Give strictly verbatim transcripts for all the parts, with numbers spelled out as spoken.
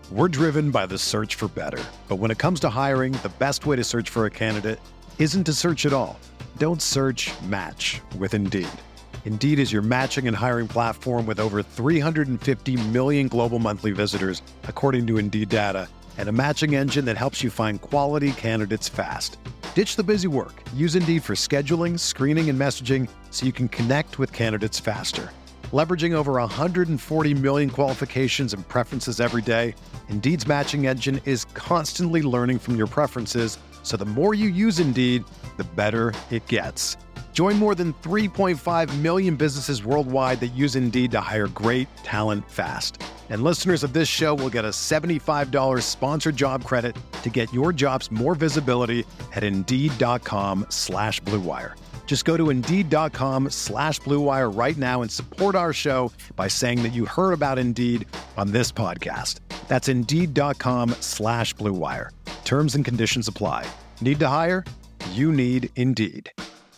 We're driven by the search for better. But when it comes to hiring, the best way to search for a candidate isn't to search at all. Don't search, match with Indeed. Indeed is your matching and hiring platform with over three hundred fifty million global monthly visitors, according to Indeed data, and a matching engine that helps you find quality candidates fast. Ditch the busy work. Use Indeed for scheduling, screening, and messaging so you can connect with candidates faster. Leveraging over one hundred forty million qualifications and preferences every day, Indeed's matching engine is constantly learning from your preferences, so the more you use Indeed, the better it gets. Join more than three point five million businesses worldwide that use Indeed to hire great talent fast. And listeners of this show will get a seventy-five dollars sponsored job credit to get your jobs more visibility at Indeed.com slash Blue Wire. Just go to Indeed.com slash Blue Wire right now and support our show by saying that you heard about Indeed on this podcast. That's Indeed.com slash Blue Wire. Terms and conditions apply. Need to hire? You need Indeed.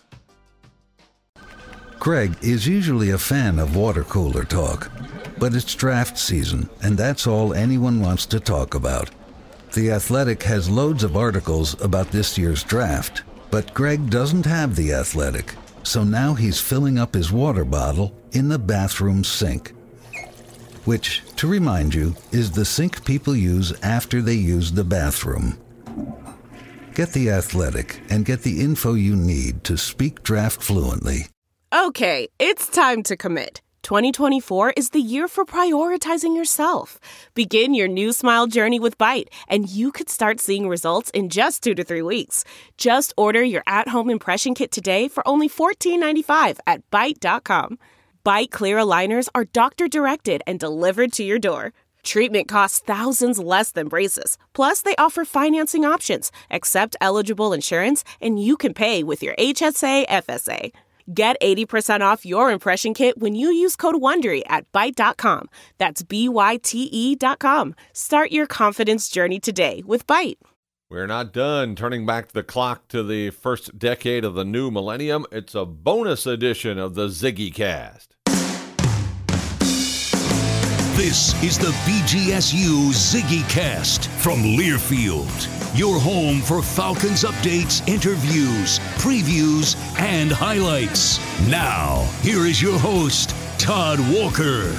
Greg is usually a fan of water cooler talk, but it's draft season, and that's all anyone wants to talk about. The Athletic has loads of articles about this year's draft, but Greg doesn't have The Athletic, so now he's filling up his water bottle in the bathroom sink. Which, to remind you, is the sink people use after they use the bathroom. Get The Athletic and get the info you need to speak draft fluently. Okay, it's time to commit. twenty twenty-four is the year for prioritizing yourself. Begin your new smile journey with Byte, and you could start seeing results in just two to three weeks. Just order your at-home impression kit today for only fourteen ninety-five at Byte dot com. Byte clear aligners are doctor-directed and delivered to your door. Treatment costs thousands less than braces. Plus, they offer financing options, accept eligible insurance, and you can pay with your H S A F S A. Get eighty percent off your impression kit when you use code WONDERY at Byte dot com. That's B Y T E dot com. Start your confidence journey today with Byte. We're not done turning back the clock to the first decade of the new millennium. It's a bonus edition of the Ziggy Cast. This is the B G S U Ziggy Cast from Learfield, your home for Falcons updates, interviews, previews, and highlights. Now, here is your host, Todd Walker.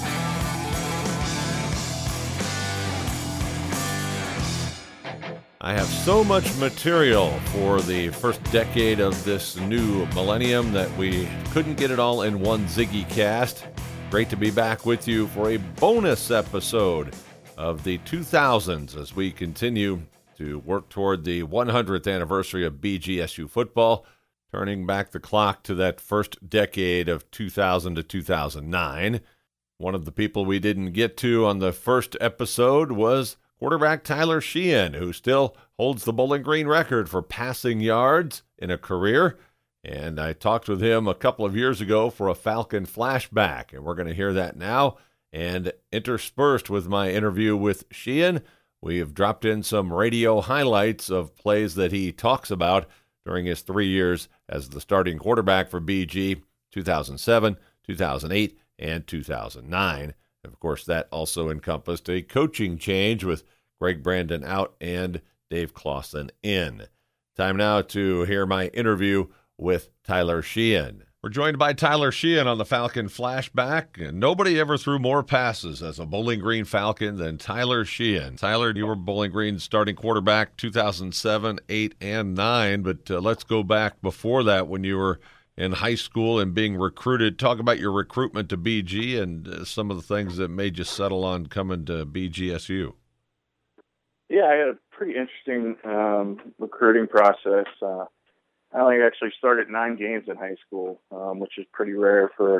I have so much material for the first decade of this new millennium that we couldn't get it all in one Ziggy Cast. Great to be back with you for a bonus episode of the two thousands as we continue to work toward the one hundredth anniversary of B G S U football, turning back the clock to that first decade of two thousand to two thousand nine. One of the people we didn't get to on the first episode was quarterback Tyler Sheehan, who still holds the Bowling Green record for passing yards in a career. And I talked with him a couple of years ago for a Falcon flashback, and we're going to hear that now. And interspersed with my interview with Sheehan, we have dropped in some radio highlights of plays that he talks about during his three years as the starting quarterback for B G, two thousand seven, two thousand eight, and two thousand nine. Of course, that also encompassed a coaching change with Greg Brandon out and Dave Clawson in. Time now to hear my interview with Tyler Sheehan. We're joined by Tyler Sheehan on the Falcon Flashback, and nobody ever threw more passes as a Bowling Green Falcon than Tyler Sheehan. Tyler, you were Bowling Green's starting quarterback two thousand seven, eight, and nine, but uh, let's go back before that when you were in high school and being recruited. Talk about your recruitment to B G and uh, some of the things that made you settle on coming to B G S U. Yeah, I had a pretty interesting um, recruiting process. Uh, I only actually started nine games in high school, um, which is pretty rare for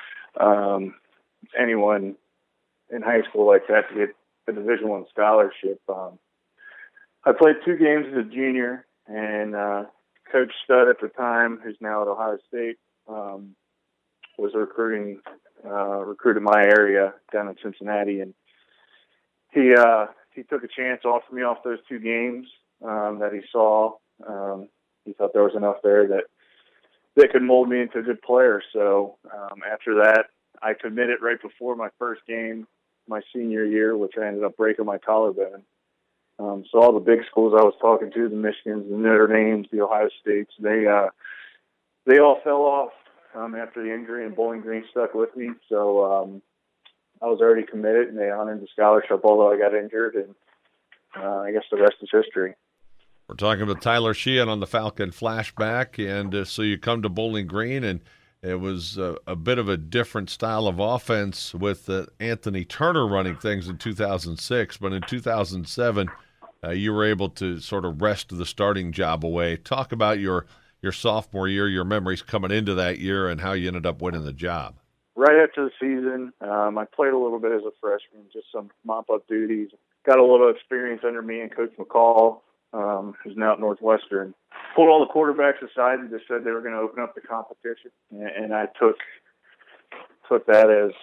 um, anyone in high school like that to get a Division One scholarship. Um, I played two games as a junior, and uh, Coach Stud at the time, who's now at Ohio State, um, was recruiting uh, recruited my area down in Cincinnati, and he uh, he took a chance, offered me off those two games um, that he saw. Um, He thought there was enough there that that could mold me into a good player. So um, after that, I committed right before my first game my senior year, which I ended up breaking my collarbone. Um, so all the big schools I was talking to, the Michigans, the Notre Dames, the Ohio States, they uh, they all fell off um, after the injury, and Bowling Green stuck with me. So um, I was already committed, and they honored the scholarship, although I got injured, and uh, I guess the rest is history. We're talking with Tyler Sheehan on the Falcon Flashback, and uh, so you come to Bowling Green, and it was uh, a bit of a different style of offense with uh, Anthony Turner running things in two thousand six, but in two thousand seven, uh, you were able to sort of wrest the starting job away. Talk about your, your sophomore year, your memories coming into that year, and how you ended up winning the job. Right after the season, um, I played a little bit as a freshman, just some mop-up duties. Got a little experience under me and Coach McCall, um, who's now at Northwestern. Pulled all the quarterbacks aside and just said they were going to open up the competition. And, and I took took that as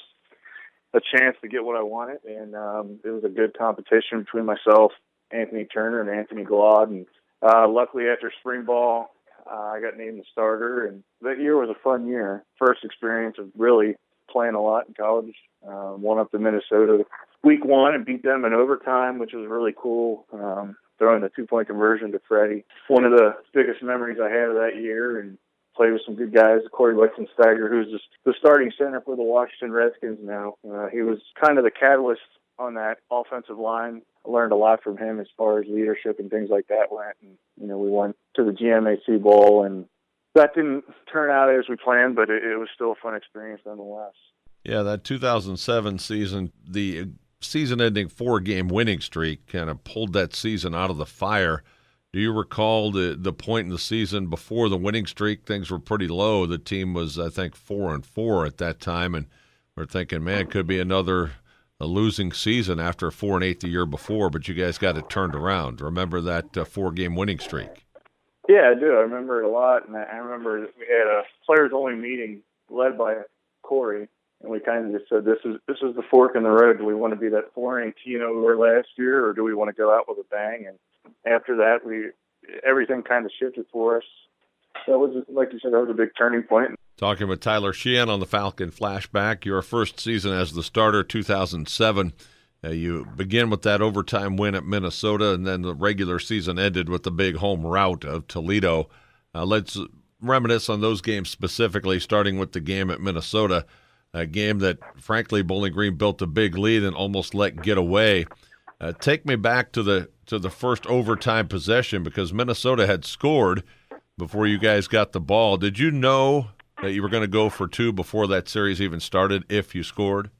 a chance to get what I wanted. And um, it was a good competition between myself, Anthony Turner, and Anthony Glod. And uh, luckily, after spring ball, uh, I got named the starter. And that year was a fun year. First experience of really playing a lot in college. Uh, went up to Minnesota week one and beat them in overtime, which was really cool. Um, throwing the two-point conversion to Freddie. One of the biggest memories I had of that year, and played with some good guys. Corey Lichtensteiger, who's just the starting center for the Washington Redskins now. Uh, he was kind of the catalyst on that offensive line. I learned a lot from him as far as leadership and things like that went. And, you know, we went to the G M A C Bowl, and that didn't turn out as we planned, but it, it was still a fun experience nonetheless. Yeah, that two thousand seven season, the season-ending four-game winning streak kind of pulled that season out of the fire. Do you recall the the point in the season before the winning streak? Things were pretty low. The team was, I think, four and four at that time, and we're thinking, man, it could be another a losing season after a four and eight the year before. But you guys got it turned around. Remember that uh, four-game winning streak? Yeah, I do. I remember it a lot, and I remember we had a players-only meeting led by Corey. And we kind of just said, this is this is the fork in the road. Do we want to be that four and eighteen we were last year, or do we want to go out with a bang? And after that, we everything kind of shifted for us. That was, like you said, that was a big turning point. Talking with Tyler Sheehan on the Falcon Flashback. Your first season as the starter, two thousand seven. Uh, you begin with that overtime win at Minnesota, and then the regular season ended with the big home rout of Toledo. Uh, let's reminisce on those games specifically, starting with the game at Minnesota. A game that, frankly, Bowling Green built a big lead and almost let get away. Uh, take me back to the to the first overtime possession, because Minnesota had scored before you guys got the ball. Did you know that you were going to go for two before that series even started if you scored?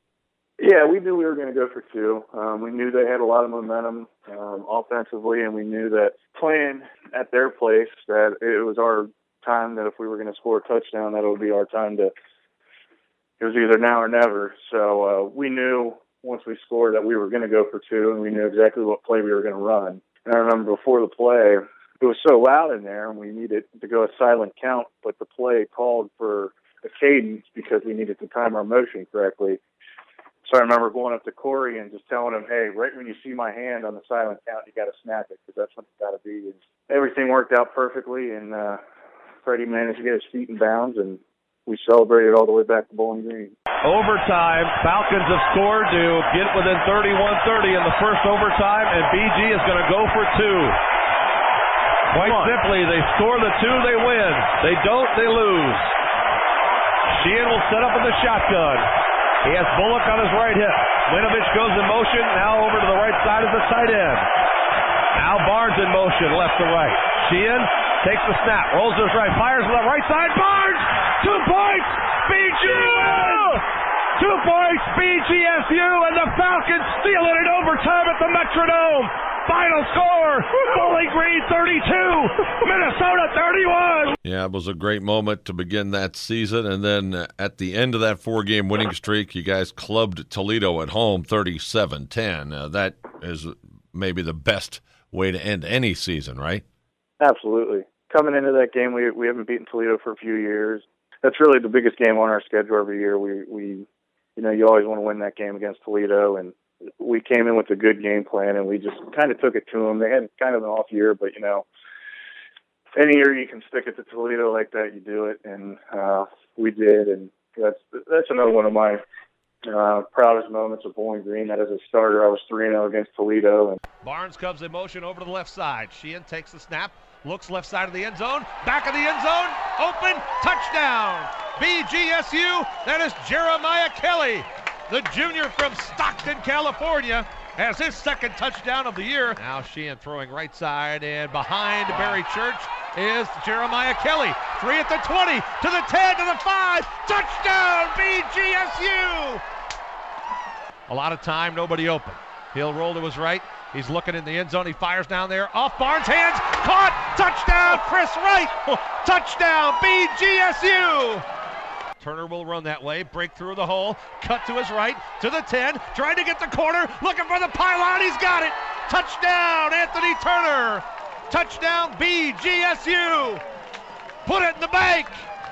Yeah, we knew we were going to go for two. Um, we knew they had a lot of momentum um, offensively, and we knew that playing at their place, that it was our time, that if we were going to score a touchdown, that it would be our time to – it was either now or never. So uh, we knew once we scored that we were going to go for two, and we knew exactly what play we were going to run. And I remember before the play, it was so loud in there, and we needed to go a silent count, but the play called for a cadence because we needed to time our motion correctly. So I remember going up to Corey and just telling him, hey, right when you see my hand on the silent count, you got to snap it, because that's what it's got to be. And everything worked out perfectly, and uh, Freddie managed to get his feet in bounds, and we celebrated all the way back to Bowling Green. Overtime, Falcons have scored to get within thirty-one thirty in the first overtime, and B G is going to go for two. Quite simply, they score the two, they win. They don't, they lose. Sheehan will set up in the shotgun. He has Bullock on his right hip. Winovich goes in motion, now over to the right side of the tight end. Now Barnes in motion, left to right. Sheehan takes the snap, rolls to his right, fires to the right side. Barnes! Two points! B G S! Two points! B G S U, and the Falcons steal it in overtime at the Metrodome. Final score, Bowling Green thirty-two, Minnesota thirty-one. Yeah, it was a great moment to begin that season. And then uh, at the end of that four-game winning streak, you guys clubbed Toledo at home thirty-seven ten. Uh, that is maybe the best way to end any season, right? Absolutely. Coming into that game, we we haven't beaten Toledo for a few years. That's really the biggest game on our schedule every year. We, we, you know, you always want to win that game against Toledo, and we came in with a good game plan, and we just kind of took it to them. They had kind of an off year, but, you know, any year you can stick it to Toledo like that, you do it, and uh, we did, and that's that's another one of my uh, proudest moments of Bowling Green, that as a starter, I was three and oh against Toledo. And Barnes comes in motion over to the left side. Sheehan takes the snap, looks left side of the end zone, back of the end zone, open, touchdown. B G S U, that is Jeremiah Kelly, the junior from Stockton, California, has his second touchdown of the year. Now Sheehan throwing right side, and behind Barry Church is Jeremiah Kelly. Three at the twenty, to the ten, to the five, touchdown B G S U! A lot of time, nobody open. He'll roll to his right. He's looking in the end zone. He fires down there. Off Barnes' hands. Caught. Touchdown, Chris Wright. Touchdown, B G S U. Turner will run that way. Break through the hole. Cut to his right. To the ten. Trying to get the corner. Looking for the pylon. He's got it. Touchdown, Anthony Turner. Touchdown, B G S U. Put it in the bank.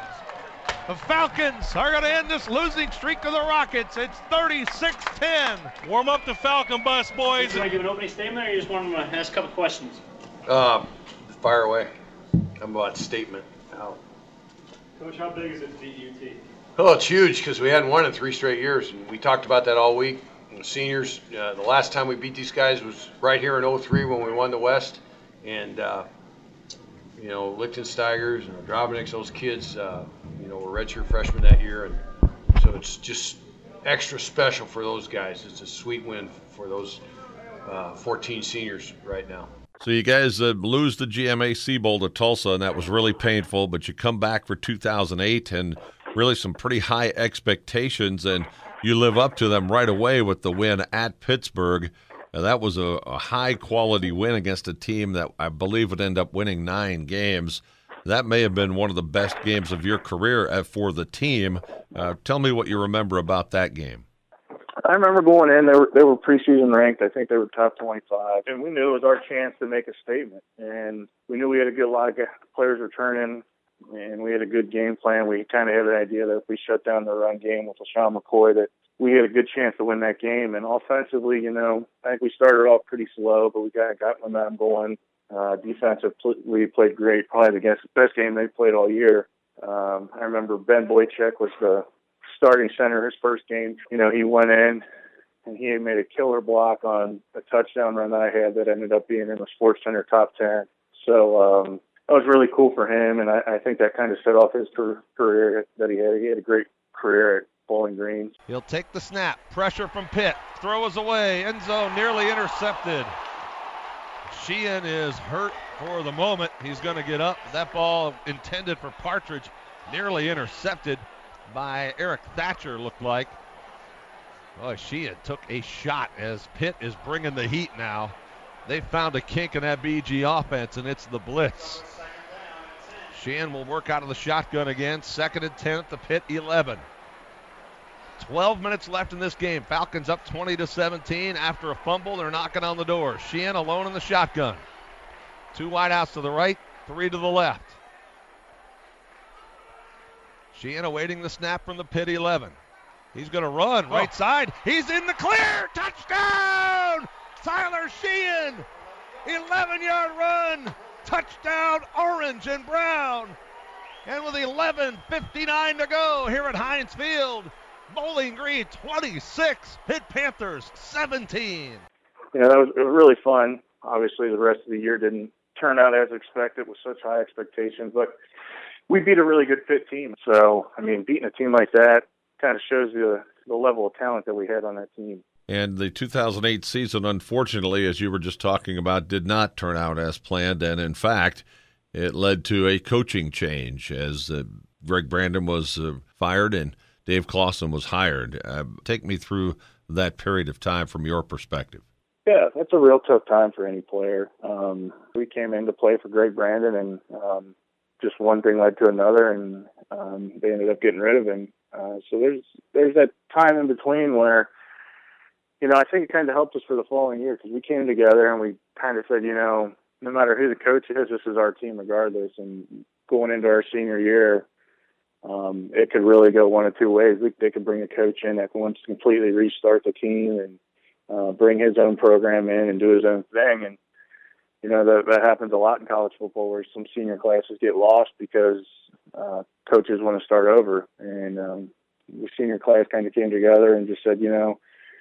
The Falcons are going to end this losing streak of the Rockets. It's thirty-six ten. Warm up the Falcon bus, boys. Can I give an opening statement, or you just want to ask a couple questions? Uh, fire away. I'm about statement. How? Coach, how big is it to beat U T? Oh, it's huge because we hadn't won in three straight years, and we talked about that all week. And the seniors, uh, the last time we beat these guys was right here in oh three when we won the West, and uh, you know, Lichtensteigers and Drobniks, those kids, uh, you know, were redshirt freshmen that year, and so it's just extra special for those guys. It's a sweet win for those uh, fourteen seniors right now. So you guys uh, lose the G M A C Bowl to Tulsa, and that was really painful, but you come back for two thousand eight and really some pretty high expectations, and you live up to them right away with the win at Pittsburgh. Uh, that was a, a high-quality win against a team that I believe would end up winning nine games. That may have been one of the best games of your career uh, for the team. Uh, tell me what you remember about that game. I remember going in, they were, they were preseason ranked. I think they were top twenty-five. And we knew it was our chance to make a statement. And we knew we had a good lot of players returning, and we had a good game plan. We kind of had an idea that if we shut down the run game with LaShawn McCoy, that we had a good chance to win that game. And offensively, you know, I think we started off pretty slow, but we got, got momentum going. Uh, defensively, we played great, probably the best game they played all year. Um, I remember Ben Boychuk was the starting center his first game. You know, he went in and he had made a killer block on a touchdown run that I had that ended up being in the Sports Center top ten. So um, that was really cool for him, and I, I think that kind of set off his career that he had. He had a great career at Bowling Green. He'll take the snap. Pressure from Pitt. Throw is away. End zone nearly intercepted. Sheehan is hurt for the moment. He's going to get up. That ball intended for Partridge, nearly intercepted by Eric Thatcher, looked like. Boy, Sheehan took a shot as Pitt is bringing the heat now. They found a kink in that B G offense, and it's the blitz. Sheehan will work out of the shotgun again. Second and ten at the Pitt eleven. twelve minutes left in this game. Falcons up twenty to seventeen. After a fumble, they're knocking on the door. Sheehan alone in the shotgun. Two wideouts to the right, three to the left. Sheehan awaiting the snap from the Pitt eleven. He's going to run right oh. side. He's in the clear. Touchdown! Tyler Sheehan. eleven-yard run. Touchdown, Orange and Brown. And with eleven fifty-nine to go here at Heinz Field, Bowling Green twenty-six, Pitt Panthers seventeen. You know, that was, it was really fun. Obviously, the rest of the year didn't turn out as expected with such high expectations, but we beat a really good Pitt team. So, I mean, beating a team like that kind of shows you the, the level of talent that we had on that team. And the two thousand eight season, unfortunately, as you were just talking about, did not turn out as planned. And, in fact, it led to a coaching change as uh, Greg Brandon was uh, fired and Dave Clawson was hired. Uh, take me through that period of time from your perspective. Yeah, that's a real tough time for any player. Um, we came in to play for Greg Brandon, and um, just one thing led to another, and um, they ended up getting rid of him. Uh, so there's there's that time in between where, you know, I think it kind of helped us for the following year because we came together and we kind of said, you know, no matter who the coach is, this is our team regardless. And going into our senior year, um, it could really go one of two ways. We, they could bring a coach in that wants to completely restart the team and uh, bring his own program in and do his own thing. And, you know, that, that happens a lot in college football where some senior classes get lost because uh, coaches want to start over. And um, the senior class kind of came together and just said, you know,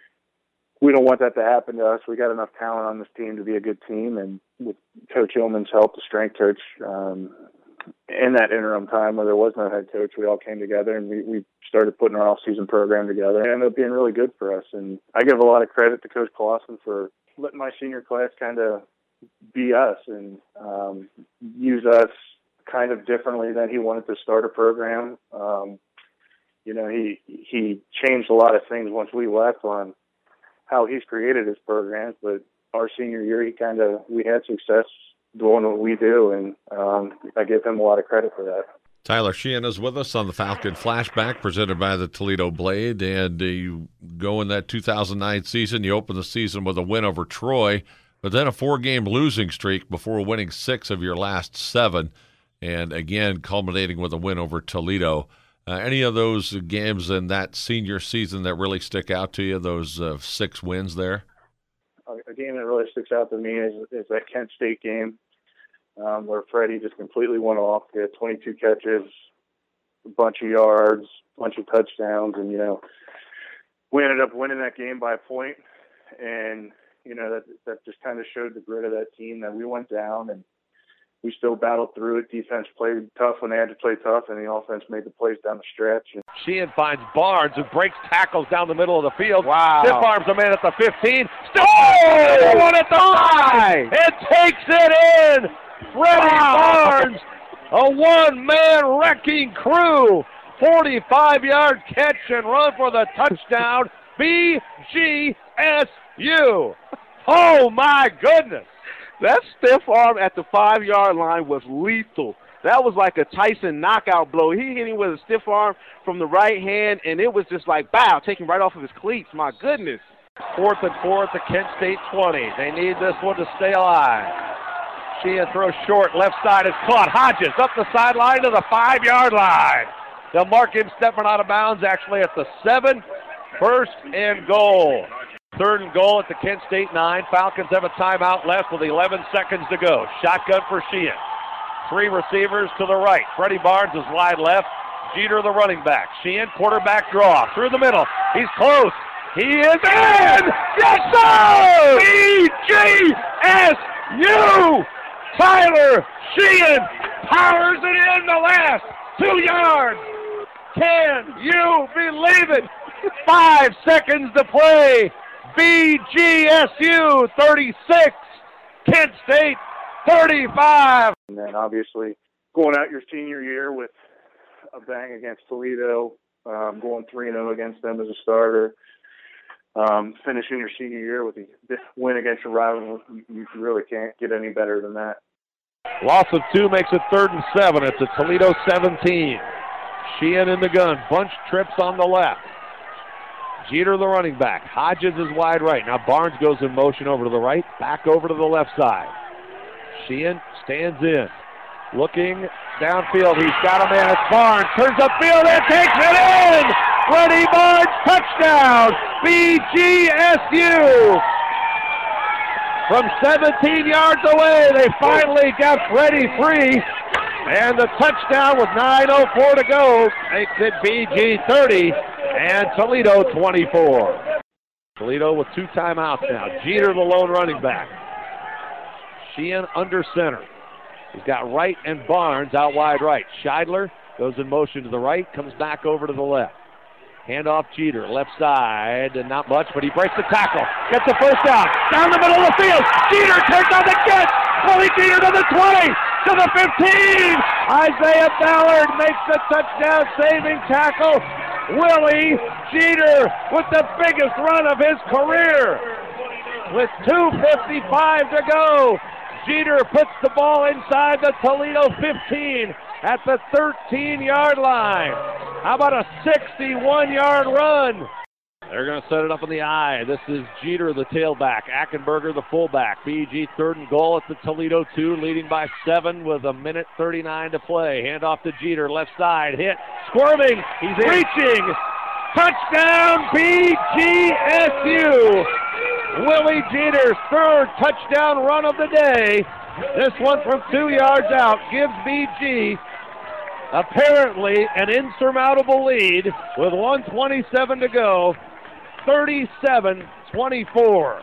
we don't want that to happen to us. We got enough talent on this team to be a good team. And with Coach Illman's help, the strength coach, um, in that interim time where there was no head coach, we all came together and we, we started putting our off-season program together. It ended up being really good for us. And I give a lot of credit to Coach Clausen for letting my senior class kind of be us and um, use us kind of differently than he wanted to start a program. Um, you know, he he changed a lot of things once we left on how he's created his programs, but our senior year, he kind of, we had success doing what we do, and um, I give him a lot of credit for that. Tyler Sheehan is with us on the Falcon Flashback presented by the Toledo Blade, and uh, you go in that two thousand nine season, you open the season with a win over Troy, but then a four-game losing streak before winning six of your last seven, and again culminating with a win over Toledo. Uh, any of those games in that senior season that really stick out to you, those uh, six wins there? A game that really sticks out to me is, is that Kent State game um, where Freddie just completely went off. He had twenty-two catches, a bunch of yards, a bunch of touchdowns, and, you know, we ended up winning that game by a point. And, you know, that that just kind of showed the grit of that team, that we went down and we still battled through it. Defense played tough when they had to play tough, and the offense made the plays down the stretch. Sheehan finds Barnes, who breaks tackles down the middle of the field. Wow. Stiff arms a man at the fifteen. Still oh! one at the five. It takes it in. Freddie wow. Barnes, a one-man wrecking crew. forty-five-yard catch and run for the touchdown. B G S U. Oh, my goodness. That stiff arm at the five-yard line was lethal. That was like a Tyson knockout blow. He hit him with a stiff arm from the right hand, and it was just like, bow, taking right off of his cleats. My goodness. Fourth and four at the Kent State twenty. They need this one to stay alive. Sheehan throws short. Left side is caught. Hodges up the sideline to the five-yard line. They'll mark him stepping out of bounds actually at the seven. First and goal. Third and goal at the Kent State nine. Falcons have a timeout left with eleven seconds to go. Shotgun for Sheehan. Three receivers to the right. Freddie Barnes is wide left. Jeter the running back. Sheehan quarterback draw through the middle. He's close. He is in! Yes, sir! B G S U! Tyler Sheehan powers it in the last two yards. Can you believe it? Five seconds to play. B G S U thirty-six, Kent State thirty-five. And then obviously going out your senior year with a bang against Toledo, um, going three and oh against them as a starter, um, finishing your senior year with a win against your rival, you, you really can't get any better than that. Loss of two makes it third and seven. It's a Toledo seventeen. Sheehan in the gun, bunch trips on the left. Jeter the running back. Hodges is wide right. Now Barnes goes in motion over to the right, back over to the left side. Sheehan stands in. Looking downfield. He's got a man. It's Barnes. Turns upfield and takes it in! Freddie Barnes, touchdown! B G S U! From seventeen yards away, they finally got Freddie free. And the touchdown with nine oh four to go makes it B G thirty. And Toledo twenty-four. Toledo with two timeouts now. Jeter the lone running back. Sheehan under center. He's got Wright and Barnes out wide right. Scheidler goes in motion to the right, comes back over to the left. Handoff Jeter, left side, and not much, but he breaks the tackle. Gets the first down. Down the middle of the field. Jeter takes on the catch. Willie Jeter to the twenty, to the fifteen. Isaiah Ballard makes the touchdown saving tackle. Willie Jeter with the biggest run of his career. With two fifty-five to go, Jeter puts the ball inside the Toledo fifteen at the thirteen-yard line. How about a sixty-one-yard run? They're going to set it up in the eye. This is Jeter, the tailback. Ackenberger, the fullback. B G third and goal at the Toledo two, leading by seven with a minute thirty-nine to play. Handoff to Jeter, left side, hit, squirming, he's reaching. Touchdown, B G S U. Willie Jeter's third touchdown run of the day. This one from two yards out gives B G apparently an insurmountable lead with one twenty-seven to go, thirty-seven twenty-four.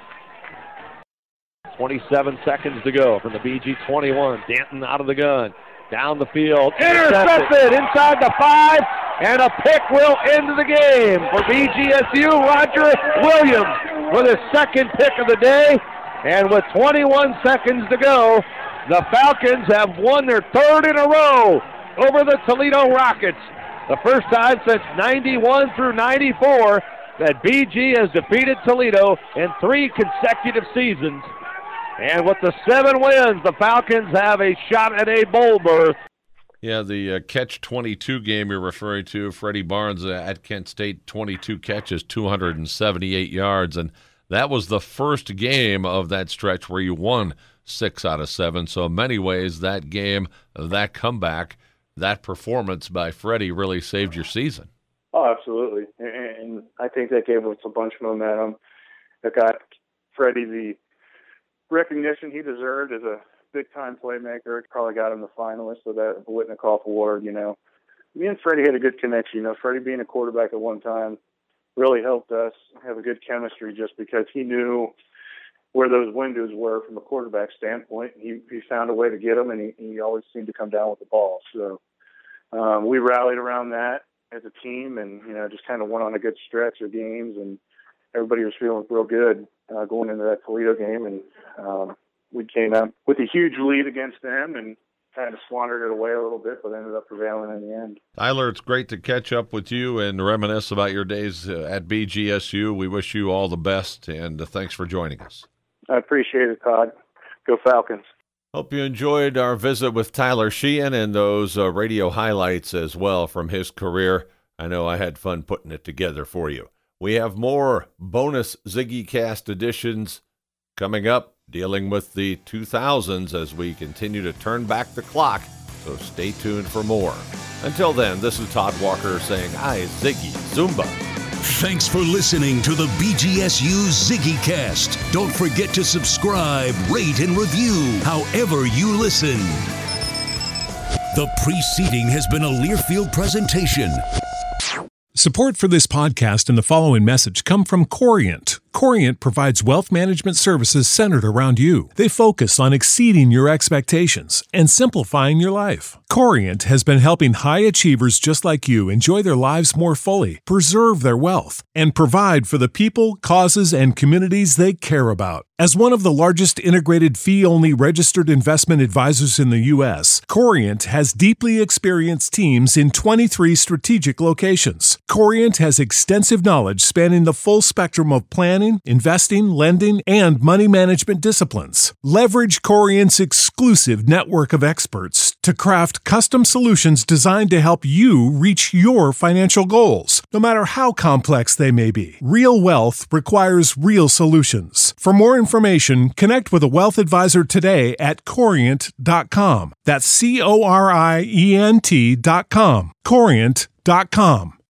twenty-seven seconds to go from the B G twenty-one. Danton out of the gun. Down the field. Intercepted inside the five. And a pick will end the game for B G S U. Roger Williams with his second pick of the day. And with twenty-one seconds to go, the Falcons have won their third in a row over the Toledo Rockets. The first time since ninety-one through ninety-four that B G has defeated Toledo in three consecutive seasons. And with the seven wins, the Falcons have a shot at a bowl berth. Yeah, the uh, catch twenty-two game you're referring to, Freddie Barnes uh, at Kent State, twenty-two catches, two hundred seventy-eight yards. And that was the first game of that stretch where you won six out of seven. So in many ways, that game, that comeback, that performance by Freddie really saved your season. Oh, absolutely. And I think that gave us a bunch of momentum. It got Freddie the recognition he deserved as a big-time playmaker. It probably got him the finalist of that Whitnikoff Award, you know. Me and Freddie had a good connection. You know, Freddie being a quarterback at one time really helped us have a good chemistry just because he knew where those windows were from a quarterback standpoint. He, he found a way to get them, and he, he always seemed to come down with the ball. So um, we rallied around that as a team and, you know, just kind of went on a good stretch of games, and everybody was feeling real good uh, going into that Toledo game. And um, we came out with a huge lead against them and kind of squandered it away a little bit, but ended up prevailing in the end. Tyler, it's great to catch up with you and reminisce about your days uh, at B G S U. We wish you all the best, and uh, thanks for joining us. I appreciate it, Todd. Go Falcons. Hope you enjoyed our visit with Tyler Sheehan and those uh, radio highlights as well from his career. I know I had fun putting it together for you. We have more bonus Ziggy Cast editions coming up, dealing with the two thousands as we continue to turn back the clock, so stay tuned for more. Until then, this is Todd Walker saying, "I Ziggy Zumba." Thanks for listening to the B G S U Ziggy Cast. Don't forget to subscribe, rate, and review however you listen. The preceding has been a Learfield presentation. Support for this podcast and the following message come from Corient. Corient provides wealth management services centered around you. They focus on exceeding your expectations and simplifying your life. Corient has been helping high achievers just like you enjoy their lives more fully, preserve their wealth, and provide for the people, causes, and communities they care about. As one of the largest integrated fee-only registered investment advisors in the U S, Corient has deeply experienced teams in twenty-three strategic locations. Corient has extensive knowledge spanning the full spectrum of planning, investing, lending, and money management disciplines. Leverage Corient's exclusive network of experts to craft custom solutions designed to help you reach your financial goals, no matter how complex they may be. Real wealth requires real solutions. For more information, connect with a wealth advisor today at corient dot com. That's C O R I E N T dot com. corient dot com.